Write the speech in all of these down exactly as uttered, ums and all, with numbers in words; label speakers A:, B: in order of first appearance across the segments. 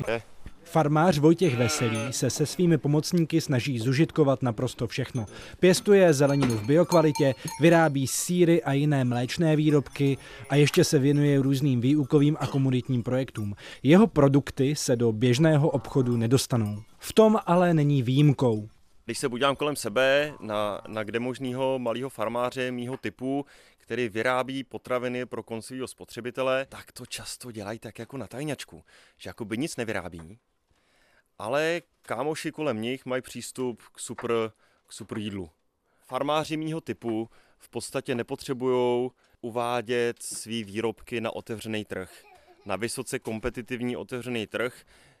A: Farmář Vojtěch Veselý se se svými pomocníky snaží zužitkovat naprosto všechno. Pěstuje zeleninu v biokvalitě, vyrábí sýry a jiné mléčné výrobky a ještě se věnuje různým výukovým a komunitním projektům. Jeho produkty se do běžného obchodu nedostanou. V tom ale není výjimkou.
B: Když se podívám kolem sebe na, na kde možného malého farmáře mýho typu, který vyrábí potraviny pro koncového spotřebitele, tak to často dělají tak jako na tajňačku, že jako by nic nevyrábí, ale kámoši kolem nich mají přístup k super, k super jídlu. Farmáři mýho typu v podstatě nepotřebují uvádět svý výrobky na otevřený trh, na vysoce kompetitivní otevřený trh,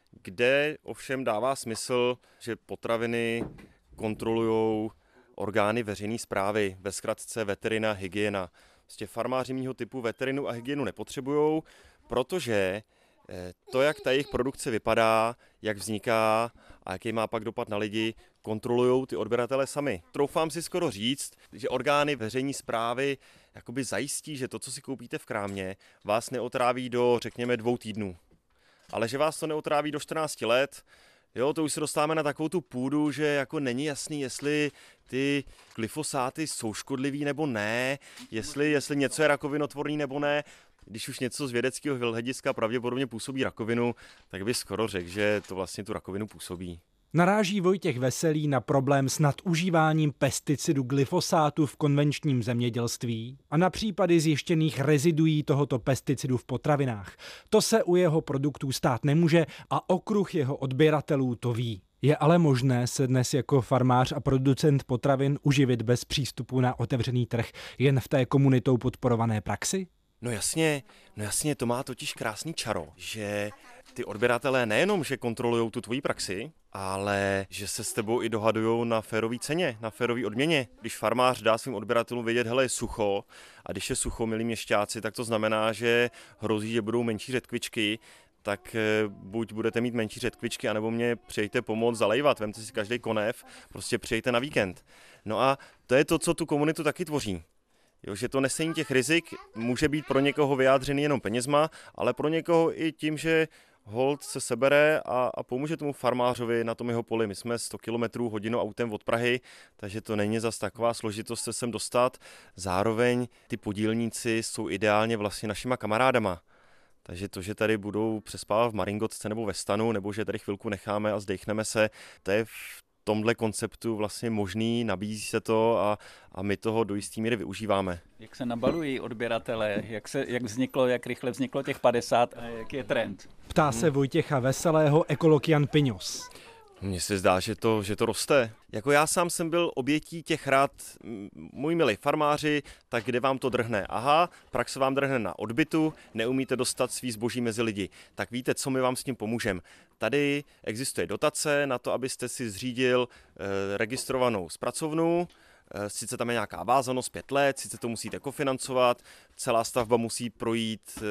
B: kde ovšem dává smysl, že potraviny kontrolují orgány veřejné správy, ve zkratce veterina, hygiena. Prostě farmáři mýho typu veterinu a hygienu nepotřebují, protože to, jak ta jejich produkce vypadá, jak vzniká a jaký má pak dopad na lidi, kontrolují ty odběratele sami. Troufám si skoro říct, že orgány veřejné správy jakoby zajistí, že to, co si koupíte v krámě, vás neotráví do, řekněme, dvou týdnů. Ale že vás to neotráví do čtrnácti let, jo, to už se dostáváme na takovou tu půdu, že jako není jasný, jestli ty glyfosáty jsou škodlivý nebo ne, jestli, jestli něco je rakovinotvorný nebo ne. Když už něco z vědeckého hlediska pravděpodobně působí rakovinu, tak bych skoro řekl, že to vlastně tu rakovinu působí.
A: Naráží Vojtěch Veselý na problém s nadužíváním pesticidu glyfosátu v konvenčním zemědělství a na případy zjištěných reziduí tohoto pesticidu v potravinách. To se u jeho produktů stát nemůže a okruh jeho odběratelů to ví. Je ale možné se dnes jako farmář a producent potravin uživit bez přístupu na otevřený trh jen v té komunitou podporované praxi?
B: No jasně, no jasně, to má totiž krásný čaro, že ty odběratelé nejenom, že kontrolují tu tvoji praxi, ale že se s tebou i dohadují na férový ceně, na férový odměně. Když farmář dá svým odběratelům vědět, hele, je sucho, a když je sucho, milí měšťáci, tak to znamená, že hrozí, že budou menší řetkvičky, tak buď budete mít menší řetkvičky, anebo mě přijďte pomoct zalejvat, vemte si každý konev, prostě přijďte na víkend. No a to je to, co tu komunitu taky tvoří. Jo, že to nesení těch rizik může být pro někoho vyjádřený jenom penězma, ale pro někoho i tím, že holt se sebere a, a pomůže tomu farmářovi na tom jeho poli. My jsme sto kilometrů hodinu autem od Prahy, takže to není zas taková složitost se sem dostat. Zároveň ty podílníci jsou ideálně vlastně našima kamarádama. Takže to, že tady budou přespávat v Maringotce nebo ve stanu, nebo že tady chvilku necháme a zdechneme se, to je v tomhle konceptu vlastně možný, nabízí se to a, a my toho do jistý míry využíváme.
C: Jak se nabalují odběratele, jak, se, jak vzniklo, jak rychle vzniklo těch padesát a jaký je trend?
A: Ptá se Vojtěcha Veselého ekolog Jan Piňos.
B: Mně se zdá, že to, že to roste. Jako já sám jsem byl obětí těch rad, můj milí farmáři, tak kde vám to drhne? Aha, praxe vám drhne na odbytu, neumíte dostat svý zboží mezi lidi. Tak víte, co my vám s tím pomůžeme. Tady existuje dotace na to, abyste si zřídil e, registrovanou zpracovnu. E, sice tam je nějaká vázanost pět let, sice to musíte kofinancovat, celá stavba musí projít e,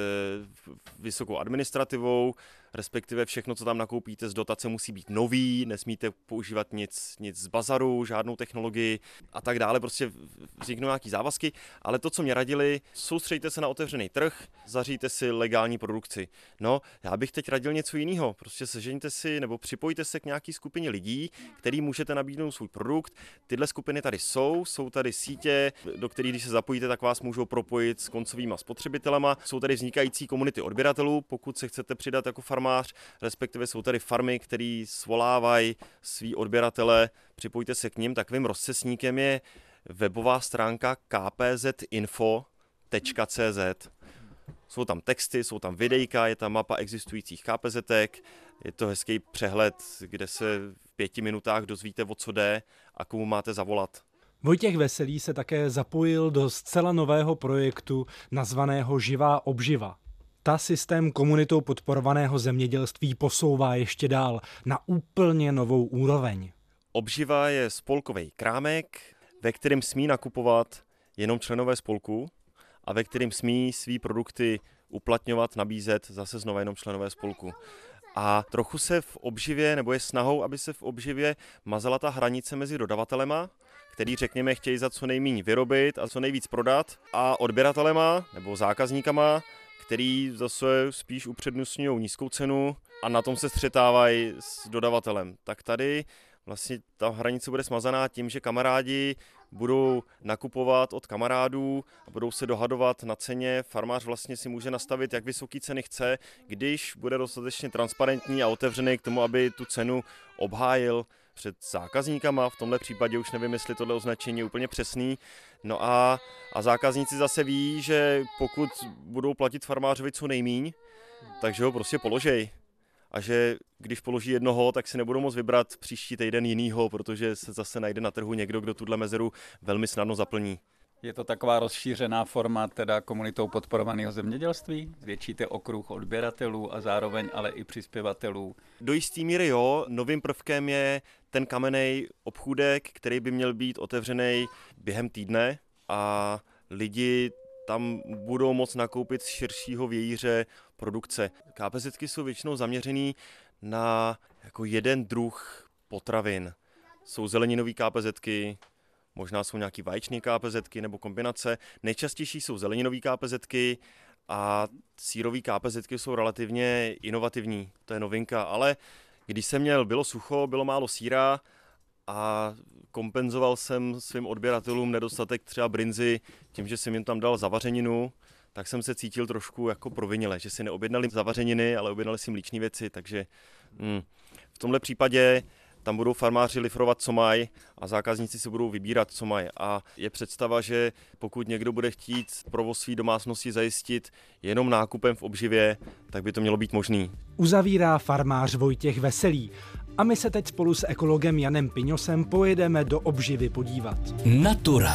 B: vysokou administrativou, respektive všechno, co tam nakoupíte z dotace, musí být nový, nesmíte používat nic, nic z bazaru, žádnou technologii a tak dále, prostě vzniknou nějaký závazky, ale to, co mě radili, soustřeďte se na otevřený trh, zaříďte si legální produkci. No, já bych teď radil něco jiného, prostě sežeňte si nebo připojte se k nějaký skupině lidí, který můžete nabídnout svůj produkt. Tyhle skupiny tady jsou, jsou tady sítě, do kterých, když se zapojíte, tak vás můžou propojit s koncovýma spotřebitelema. Jsou tady vznikající komunity odběratelů, pokud se chcete přidat jako farmář, respektive jsou tady farmy, které svolávají svý odběratele, připojte se k nim, takovým rozcestníkem je webová stránka k p z info tečka c z. Jsou tam texty, jsou tam videjka, je tam mapa existujících KPZek, je to hezký přehled, kde se v pěti minutách dozvíte, o co jde a komu máte zavolat.
A: Vojtěch Veselý se také zapojil do zcela nového projektu nazvaného Živá obživa. Ta systém komunitou podporovaného zemědělství posouvá ještě dál na úplně novou úroveň.
B: Obživa je spolkový krámek, ve kterém smí nakupovat jenom členové spolku a ve kterém smí svý produkty uplatňovat, nabízet zase znova jenom členové spolku. A trochu se v obživě, nebo je snahou, aby se v obživě mazala ta hranice mezi dodavatelema, který, řekněme, chtějí za co nejméně vyrobit a co nejvíc prodat, a odběratelema nebo zákazníkama, který zase spíš upřednostňují nízkou cenu a na tom se střetávají s dodavatelem. Tak tady vlastně ta hranice bude smazaná tím, že kamarádi budou nakupovat od kamarádů a budou se dohadovat na ceně. Farmář vlastně si může nastavit, jak vysoký ceny chce, když bude dostatečně transparentní a otevřený k tomu, aby tu cenu obhájil před zákazníkama. V tomhle případě už nevím, jestli tohle označení je úplně přesný. No a, a zákazníci zase ví, že pokud budou platit farmářovi co nejmíň, takže ho prostě položej. A že když položí jednoho, tak si nebudou moct vybrat příští týden jinýho, protože se zase najde na trhu někdo, kdo tuhle mezeru velmi snadno zaplní.
C: Je to taková rozšířená forma teda komunitou podporovaného zemědělství? Zvětšíte okruh odběratelů a zároveň ale i přispěvatelů?
B: Do jistý míry jo. Novým prvkem je ten kamenný obchůdek, který by měl být otevřený během týdne a lidi tam budou moct nakoupit z širšího vějíře produkce. KPZky jsou většinou zaměřený na jako jeden druh potravin. Jsou zeleninové KPZky, možná jsou nějaký vaječné KPZky nebo kombinace. Nejčastější jsou zeleninové KPZky a sýrové KPZky jsou relativně inovativní. To je novinka, ale když jsem měl, bylo sucho, bylo málo sýra a kompenzoval jsem svým odběratelům nedostatek třeba brinzy tím, že jsem jim tam dal zavařeninu, tak jsem se cítil trošku jako provinile, že si neobjednali zavařeniny, ale objednali si mlíčné věci, takže hm, v tomhle případě tam budou farmáři lifrovat, co mají a zákazníci si budou vybírat, co mají. A je představa, že pokud někdo bude chtít provoz své domácnosti zajistit jenom nákupem v obživě, tak by to mělo být možný.
A: Uzavírá farmář Vojtěch Veselý. A my se teď spolu s ekologem Janem Piňosem pojedeme do obživy podívat.
D: Natura.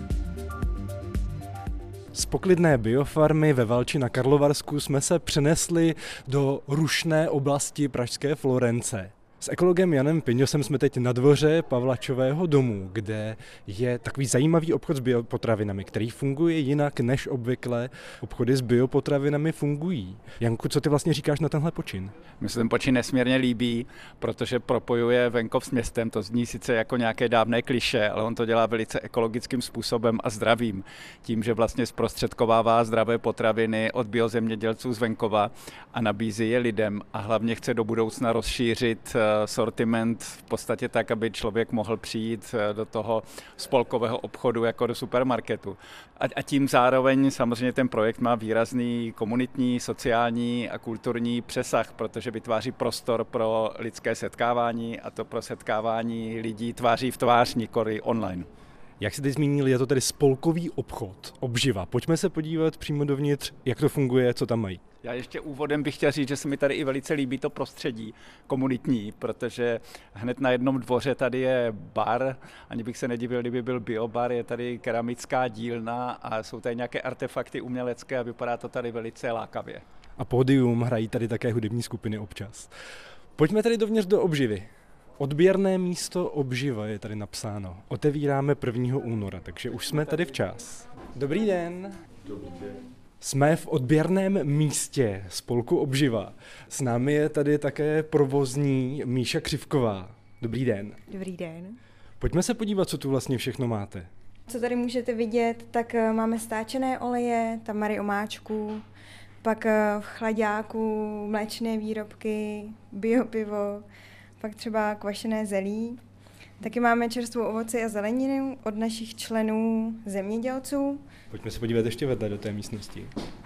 A: Z poklidné biofarmy ve Valči na Karlovarsku jsme se přenesli do rušné oblasti pražské Florence. S ekologem Janem Piňosem jsme teď na dvoře Pavlačového domu, kde je takový zajímavý obchod s biopotravinami, který funguje jinak než obvykle obchody s biopotravinami fungují. Janku, co ty vlastně říkáš na tenhle počin?
C: Mně se ten počin nesmírně líbí, protože propojuje venkov s městem. To zní sice jako nějaké dávné klišé, ale on to dělá velice ekologickým způsobem a zdravým. Tím, že vlastně zprostředkovává zdravé potraviny od biozemědělců z venkova a nabízí je lidem a hlavně chce do budoucna rozšířit sortiment v podstatě tak, aby člověk mohl přijít do toho spolkového obchodu jako do supermarketu. A, a tím zároveň samozřejmě ten projekt má výrazný komunitní, sociální a kulturní přesah, protože vytváří prostor pro lidské setkávání a to pro setkávání lidí tváří v tvář, nikoli online.
A: Jak jsi teď zmínil, je to tedy spolkový obchod, obživa. Pojďme se podívat přímo dovnitř, jak to funguje, co tam mají.
C: Já ještě úvodem bych chtěl říct, že se mi tady i velice líbí to prostředí komunitní, protože hned na jednom dvoře tady je bar, ani bych se nedivil, kdyby byl biobar, je tady keramická dílna a jsou tady nějaké artefakty umělecké a vypadá to tady velice lákavě.
A: A pódium hrají tady také hudební skupiny občas. Pojďme tedy dovnitř do obživy. Odběrné místo obživa je tady napsáno. Otevíráme prvního února, takže už jsme tady včas. Dobrý den.
B: Dobrý den.
A: Jsme v odběrném místě spolku Obživa. S námi je tady také provozní Míša Křivková. Dobrý den.
E: Dobrý den.
A: Pojďme se podívat, co tu vlastně všechno máte.
E: Co tady můžete vidět, tak máme stáčené oleje, tamary omáčků, pak v chlaďáku mléčné výrobky, biopivo, pak třeba kvašené zelí. Taky máme čerstvou ovoci a zeleninu od našich členů zemědělců.
A: Pojďme se podívat ještě vedle do té místnosti.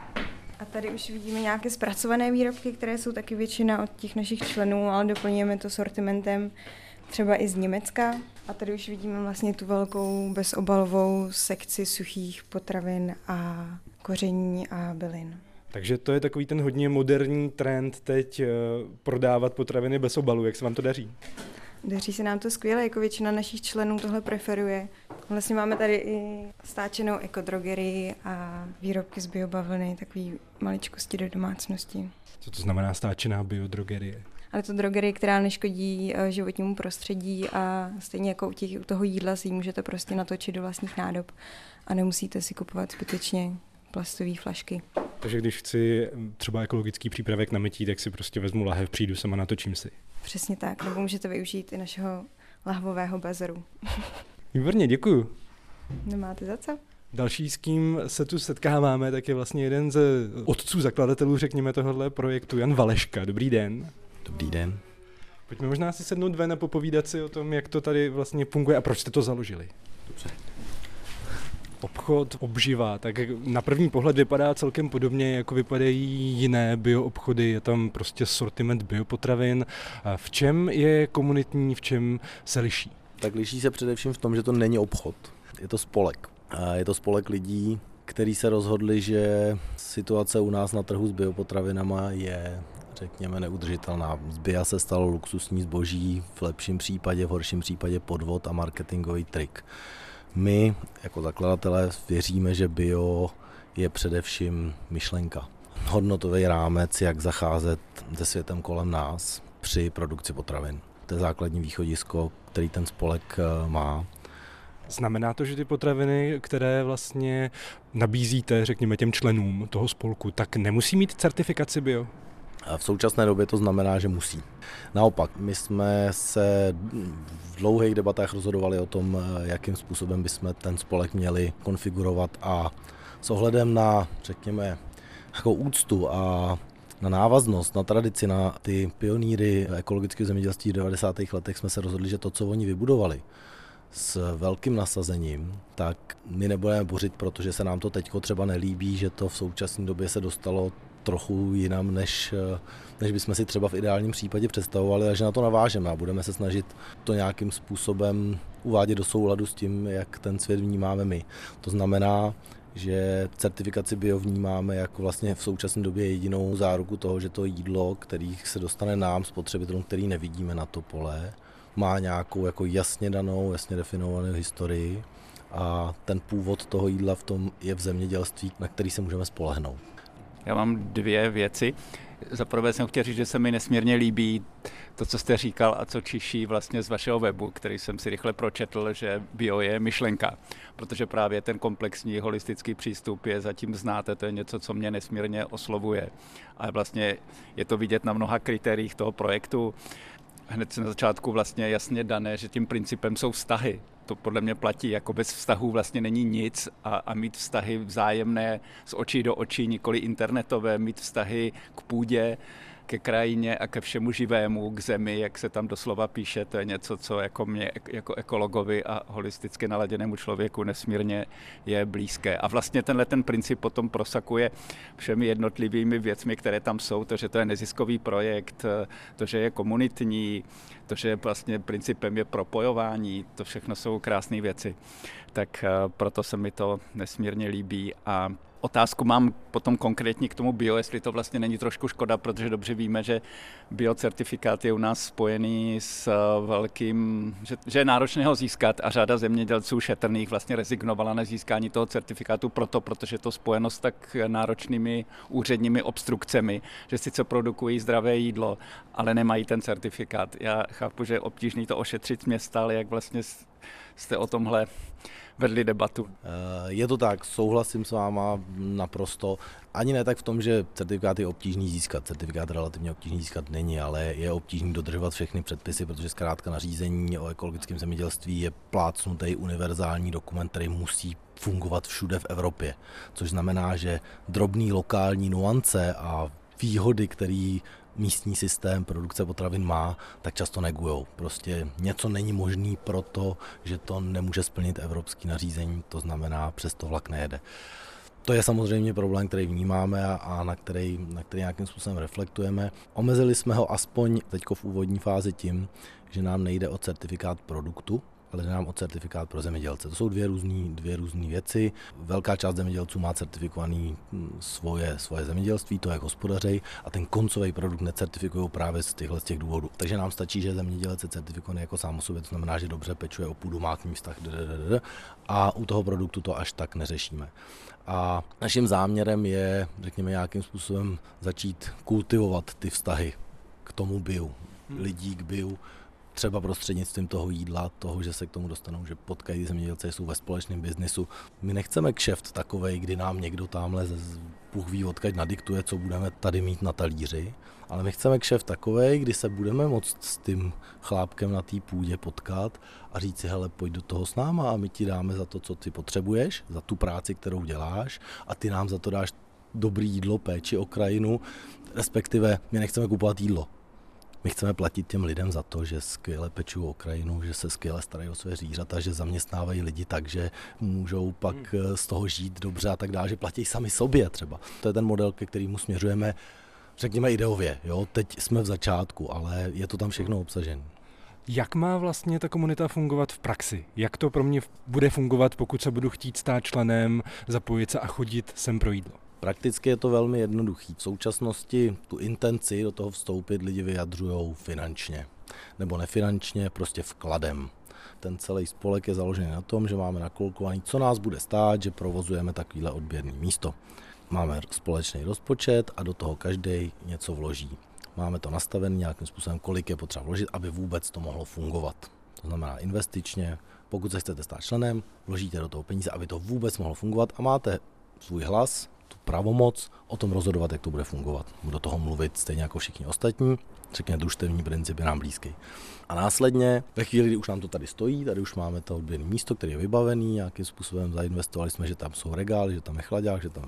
E: A tady už vidíme nějaké zpracované výrobky, které jsou taky většina od těch našich členů, ale doplňujeme to sortimentem třeba i z Německa. A tady už vidíme vlastně tu velkou bezobalovou sekci suchých potravin a koření a bylin.
A: Takže to je takový ten hodně moderní trend teď prodávat potraviny bez obalu. Jak se vám to daří?
E: Daří se nám to skvěle, jako většina našich členů tohle preferuje. Vlastně máme tady i stáčenou ekodrogerii a výrobky z biobavlny, takový maličkosti do domácnosti.
A: Co to znamená stáčená biodrogerie?
E: Ale to drogerie, která neškodí životnímu prostředí a stejně jako u, těch, u toho jídla si ji můžete prostě natočit do vlastních nádob a nemusíte si kupovat zbytečně plastové flašky.
A: Takže když chci třeba ekologický přípravek na mytí, tak si prostě vezmu lahev, přijdu sem a natočím si.
E: Přesně tak, nebo můžete využít i našeho lahvového bazaru.
A: Výborně, děkuju.
E: Nemáte za co?
D: Další, s kým se tu setkáváme, tak je vlastně jeden ze otců zakladatelů, řekněme, tohohle projektu, Jan Valeška. Dobrý den.
F: Dobrý den.
D: Pojďme možná si sednout ven a popovídat si o tom, jak to tady vlastně funguje a proč jste to založili.
F: Dobře.
D: Obchod, obživa, tak na první pohled vypadá celkem podobně, jako vypadají jiné bioobchody, je tam prostě sortiment biopotravin. V čem je komunitní, v čem se liší?
F: Tak liší se především v tom, že to není obchod, je to spolek. Je to spolek lidí, kteří se rozhodli, že situace u nás na trhu s biopotravinama je, řekněme, neudržitelná. Z bio se stalo luxusní zboží, v lepším případě, v horším případě podvod a marketingový trik. My jako zakladatelé věříme, že bio je především myšlenka. Hodnotový rámec, jak zacházet se světem kolem nás při produkci potravin. To je základní východisko, který ten spolek má.
D: Znamená to, že ty potraviny, které vlastně nabízíte, řekněme, těm členům toho spolku, tak nemusí mít certifikaci bio?
F: V současné době to znamená, že musí. Naopak, my jsme se v dlouhých debatách rozhodovali o tom, jakým způsobem bychom ten spolek měli konfigurovat a s ohledem na, řekněme, jako úctu a na návaznost, na tradici, na ty pionýry ekologického zemědělství v devadesátých letech jsme se rozhodli, že to, co oni vybudovali s velkým nasazením, tak my nebudeme bořit, protože se nám to teďko třeba nelíbí, že to v současné době se dostalo trochu jinam, než, než bychom si třeba v ideálním případě představovali, a že na to navážeme a budeme se snažit to nějakým způsobem uvádět do souladu s tím, jak ten svět vnímáme my. To znamená, že certifikaci bio vnímáme jako vlastně v současné době jedinou záruku toho, že to jídlo, který se dostane nám, spotřebitelům, který nevidíme na to pole, má nějakou jako jasně danou, jasně definovanou historii a ten původ toho jídla v tom je v zemědělství, na který se můžeme spolehnout.
C: Já mám dvě věci. Za prvé jsem chtěl říct, že se mi nesmírně líbí to, co jste říkal a co čiší vlastně z vašeho webu, který jsem si rychle pročetl, že bio je myšlenka, protože právě ten komplexní holistický přístup je zatím znáte, to je něco, co mě nesmírně oslovuje. A vlastně je to vidět na mnoha kritériích toho projektu. Hned na začátku vlastně jasně dané, že tím principem jsou vztahy. To podle mě platí, jako bez vztahů vlastně není nic a, a mít vztahy vzájemné z očí do očí, nikoli internetové, mít vztahy k půdě, ke krajině a ke všemu živému, k zemi, jak se tam doslova píše, to je něco, co jako mě, jako ekologovi a holisticky naladěnému člověku nesmírně je blízké. A vlastně tenhle ten princip potom prosakuje všemi jednotlivými věcmi, které tam jsou, to, že to je neziskový projekt, to, že je komunitní, to, že vlastně principem je propojování, to všechno jsou krásné věci. Tak proto se mi to nesmírně líbí a otázku mám potom konkrétně k tomu bio, jestli to vlastně není trošku škoda, protože dobře víme, že biocertifikát je u nás spojený s velkým, že, že je náročné ho získat a řada zemědělců šetrných vlastně rezignovala na získání toho certifikátu proto, protože to spojeno s tak náročnými úředními obstrukcemi, že sice produkují zdravé jídlo, ale nemají ten certifikát. Já chápu, že je obtížný to ošetřit z města, ale jak vlastně jste o tomhle vedli debatu.
F: Je to tak, souhlasím s váma naprosto. Ani ne tak v tom, že certifikát je obtížný získat. Certifikát relativně obtížný získat není, ale je obtížný dodržovat všechny předpisy, protože zkrátka nařízení o ekologickém zemědělství je plácnutý univerzální dokument, který musí fungovat všude v Evropě. Což znamená, že drobný lokální nuance a výhody, který místní systém produkce potravin má, tak často negujou. Prostě něco není možný proto, že to nemůže splnit evropský nařízení, to znamená, přes to vlak nejede. To je samozřejmě problém, který vnímáme a, a na, který, na který nějakým způsobem reflektujeme. Omezili jsme ho aspoň teďko v úvodní fázi tím, že nám nejde o certifikát produktu, ale jde nám o certifikát pro zemědělce. To jsou dvě různé dvě různé věci. Velká část zemědělců má certifikovaný svoje, svoje zemědělství, to jak hospodařej, a ten koncový produkt necertifikují právě z těchto z těch důvodů. Takže nám stačí, že zemědělec je certifikovaný jako sám o sobě, to znamená, že dobře pečuje o půdu, má k ní vztah, a u toho produktu to až tak neřešíme. A naším záměrem je, řekněme, nějakým způsobem začít kultivovat ty vztahy k tomu biu, lidí k biu, třeba prostřednictvím toho jídla, toho, že se k tomu dostanou, že potkají zemědělce, jsou ve společném biznisu. My nechceme kšeft takovej, kdy nám někdo tamhle ze Bůh ví odkaď nadiktuje, co budeme tady mít na talíři, ale my chceme kšeft takovej, kdy se budeme moct s tím chlápkem na té půdě potkat a říct si, hele, pojď do toho s náma a my ti dáme za to, co ty potřebuješ, za tu práci, kterou děláš a ty nám za to dáš dobrý jídlo, péči o krajinu, respektive my nechceme kupovat jídlo. My chceme platit těm lidem za to, že skvěle pečují o krajinu, že se skvěle starají o své zvířata, že zaměstnávají lidi tak, že můžou pak z toho žít dobře a tak dále, že platí sami sobě třeba. To je ten model, ke kterému směřujeme, řekněme ideově. Jo? Teď jsme v začátku, ale je to tam všechno obsažené.
D: Jak má vlastně ta komunita fungovat v praxi? Jak to pro mě bude fungovat, pokud se budu chtít stát členem, zapojit se a chodit sem pro jídlo?
F: Prakticky je to velmi jednoduchý. V současnosti tu intenci do toho vstoupit lidi vyjadřují finančně. Nebo nefinančně, prostě vkladem. Ten celý spolek je založený na tom, že máme nakolkovaný, co nás bude stát, že provozujeme takovýhle odběrný místo. Máme společný rozpočet a do toho každý něco vloží. Máme to nastavené nějakým způsobem, kolik je potřeba vložit, aby vůbec to mohlo fungovat. To znamená investičně, pokud se chcete stát členem, vložíte do toho peníze, aby to vůbec mohlo fungovat a máte svůj hlas, tu pravomoc o tom rozhodovat, jak to bude fungovat. Do toho mluvit stejně jako všichni ostatní, řekněme družstevní princip je nám blízký. A následně, ve chvíli, kdy už nám to tady stojí, tady už máme to odběrné místo, které je vybavené, nějakým způsobem zainvestovali jsme, že tam jsou regály, že tam je chlaďák, že tam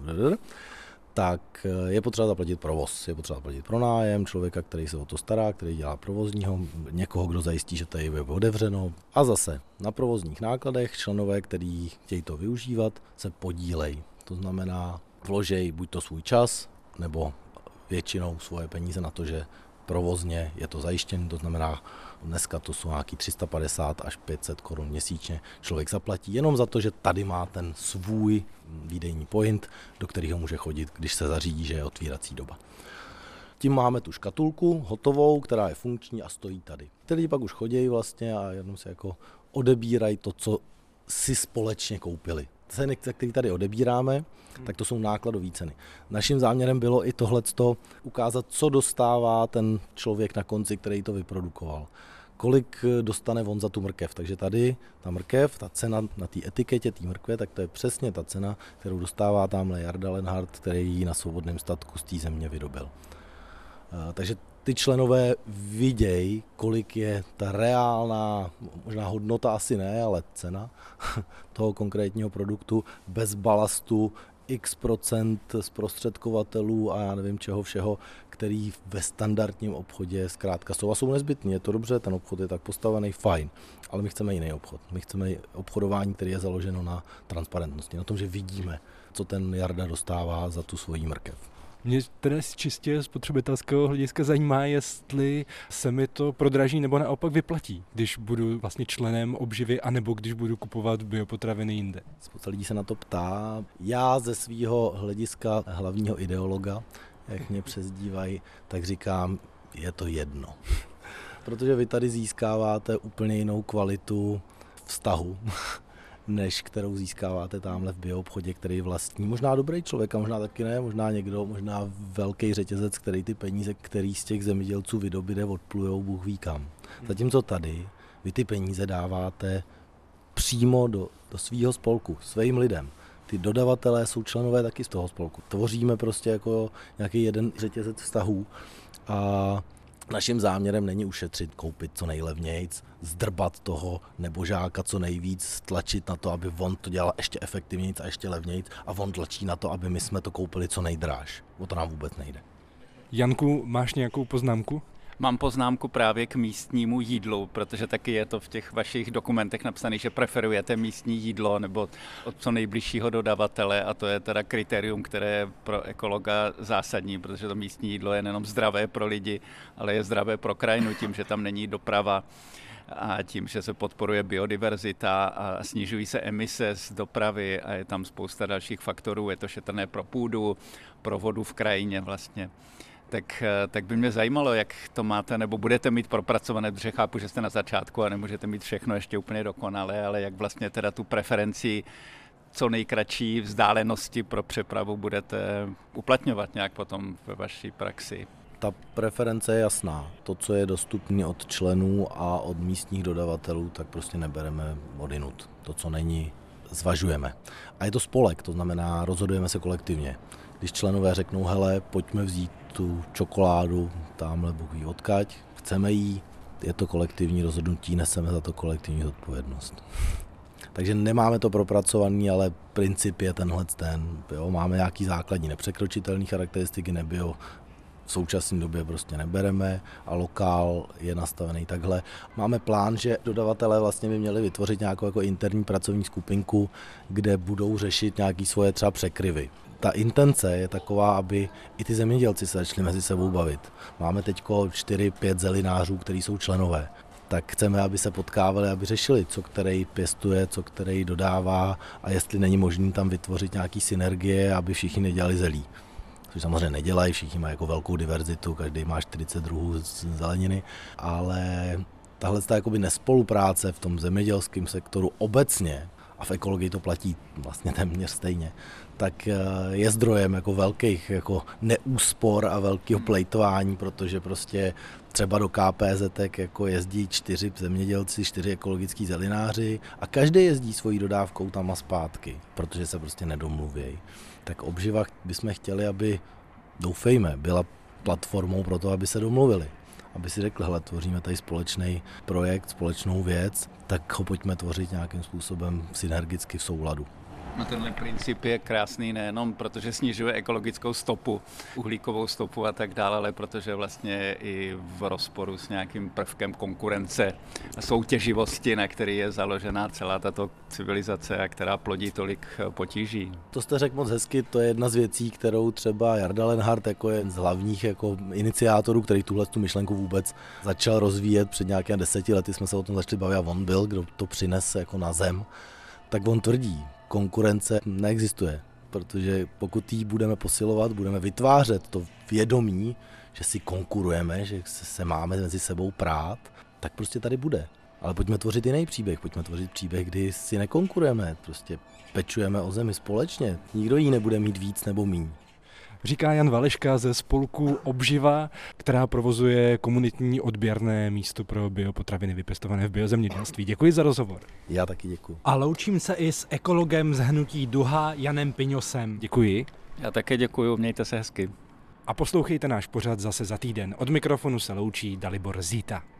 F: tak je potřeba zaplatit provoz, je potřeba zaplatit pronájem člověka, který se o to stará, který dělá provozního, někoho, kdo zajistí, že tady je otevřeno. A zase na provozních nákladech členové, kteří chtějí to využívat, se podílejí. To znamená, vložej buď to svůj čas, nebo většinou svoje peníze na to, že provozně je to zajištěné, to znamená, dneska to jsou nějaký tři sta padesát až pět set korun měsíčně. Člověk zaplatí jenom za to, že tady má ten svůj výdejní point, do kterého může chodit, když se zařídí, že je otvírací doba. Tím máme tu škatulku hotovou, která je funkční a stojí tady. Ty lidi pak už chodí vlastně a jenom si jako odebírají to, co si společně koupili. Ceny, které tady odebíráme, tak to jsou nákladové ceny. Naším záměrem bylo i tohleto ukázat, co dostává ten člověk na konci, který to vyprodukoval. Kolik dostane on za tu mrkev. Takže tady ta mrkev, ta cena na té etiketě té mrkve, tak to je přesně ta cena, kterou dostává tamhle Jarda Lenhardt, který ji na svobodném statku z té země vydobil. Takže ty členové vidějí, kolik je ta reálná, možná hodnota asi ne, ale cena toho konkrétního produktu bez balastu, x procent zprostředkovatelů a já nevím čeho všeho, který ve standardním obchodě zkrátka jsou a jsou nezbytní. Je to dobře, ten obchod je tak postavený, fajn, ale my chceme jiný obchod. My chceme obchodování, které je založeno na transparentnosti, na tom, že vidíme, co ten Jarda dostává za tu svoji mrkev.
D: Mě tedy čistě spotřebitelského hlediska zajímá, jestli se mi to prodraží nebo naopak vyplatí, když budu vlastně členem obživy, anebo když budu kupovat biopotraviny jinde.
F: Spousta lidí se na to ptá. Já ze svého hlediska hlavního ideologa, jak mě přezdívají, tak říkám, je to jedno. Protože vy tady získáváte úplně jinou kvalitu vztahu, než kterou získáváte tamhle v bioobchodě, který vlastní možná dobrý člověk a možná taky ne, možná někdo, možná velký řetězec, který ty peníze, který z těch zemědělců vydobíde, odplujou Bůh ví kam. Zatímco tady vy ty peníze dáváte přímo do, do svýho spolku, svým lidem. Ty dodavatelé jsou členové taky z toho spolku. Tvoříme prostě jako nějaký jeden řetězec vztahů a naším záměrem není ušetřit, koupit co nejlevnějc, zdrbat toho nebožáka co nejvíc, tlačit na to, aby on to dělal ještě efektivnějc a ještě levnějc a on tlačí na to, aby my jsme to koupili co nejdráž. O to nám vůbec nejde.
D: Janku, máš nějakou poznámku?
C: Mám poznámku právě k místnímu jídlu, protože taky je to v těch vašich dokumentech napsané, že preferujete místní jídlo nebo od co nejbližšího dodavatele a to je teda kritérium, které je pro ekologa zásadní, protože to místní jídlo je nejenom zdravé pro lidi, ale je zdravé pro krajinu tím, že tam není doprava a tím, že se podporuje biodiverzita a snižují se emise z dopravy a je tam spousta dalších faktorů, je to šetrné pro půdu, pro vodu v krajině vlastně. Tak, tak by mě zajímalo, jak to máte, nebo budete mít propracované, protože chápu, že jste na začátku a nemůžete mít všechno ještě úplně dokonale, ale jak vlastně teda tu preferenci co nejkratší vzdálenosti pro přepravu budete uplatňovat nějak potom ve vaší praxi.
F: Ta preference je jasná. To, co je dostupné od členů a od místních dodavatelů, tak prostě nebereme odinut. To, co není, zvažujeme. A je to spolek, to znamená, rozhodujeme se kolektivně. Když členové řeknou, hele, pojďme vzít tu čokoládu, tamhle Bůh ví odkaď, chceme jí, je to kolektivní rozhodnutí, neseme za to kolektivní zodpovědnost. Takže nemáme to propracovaný, ale princip je tenhle ten. Jo? Máme nějaký základní nepřekročitelné charakteristiky, nebio v současné době prostě nebereme a lokál je nastavený takhle. Máme plán, že dodavatelé vlastně by měli vytvořit nějakou jako interní pracovní skupinku, kde budou řešit nějaké svoje třeba překryvy. Ta intence je taková, aby i ty zemědělci se začali mezi sebou bavit. Máme teď čtyři pět zelinářů, kteří jsou členové. Tak chceme, aby se potkávali, aby řešili, co který pěstuje, co který dodává a jestli není možné tam vytvořit nějaký synergie, aby všichni nedělali zelí. Což samozřejmě nedělají, všichni mají jako velkou diverzitu, každý má čtyřicet druhů zeleniny, ale tahle jakoby nespolupráce v tom zemědělském sektoru obecně, a v ekologii to platí vlastně téměř stejně, tak je zdrojem jako velkých jako neúspor a velkého plejtování, protože prostě třeba do K P Z jako jezdí čtyři zemědělci, čtyři ekologický zelináři a každý jezdí svojí dodávkou tam a zpátky, protože se prostě nedomluvějí. Tak Obživa bychom chtěli, aby, doufejme, byla platformou pro to, aby se domluvili. Aby si řekli, hele, tvoříme tady společný projekt, společnou věc, tak ho pojďme tvořit nějakým způsobem synergicky v souladu.
C: No tenhle princip je krásný nejenom protože snižuje ekologickou stopu, uhlíkovou stopu a tak dále, ale protože vlastně je i v rozporu s nějakým prvkem konkurence a soutěživosti, na který je založená celá tato civilizace a která plodí tolik potíží.
F: To jste řekl moc hezky, to je jedna z věcí, kterou třeba Jarda Lenhart jako je z hlavních jako iniciátorů, který tuhle tu myšlenku vůbec začal rozvíjet před nějaké deseti lety, jsme se o tom začali bavit a on byl, kdo to přinese jako na zem, tak on tvrdí, konkurence neexistuje, protože pokud ji budeme posilovat, budeme vytvářet to vědomí, že si konkurujeme, že se máme mezi sebou prát, tak prostě tady bude. Ale pojďme tvořit jiný příběh, pojďme tvořit příběh, kdy si nekonkurujeme, prostě pečujeme o zemi společně, nikdo jí nebude mít víc nebo míň.
D: Říká Jan Valeška ze spolku Obživa, která provozuje komunitní odběrné místo pro biopotraviny vypěstované v biozemědělství. Děkuji za rozhovor.
F: Já taky děkuji.
A: A loučím se i s ekologem z hnutí Duha Janem Piňosem.
D: Děkuji.
C: Já také děkuji, mějte se hezky.
A: A poslouchejte náš pořad zase za týden. Od mikrofonu se loučí Dalibor Zíta.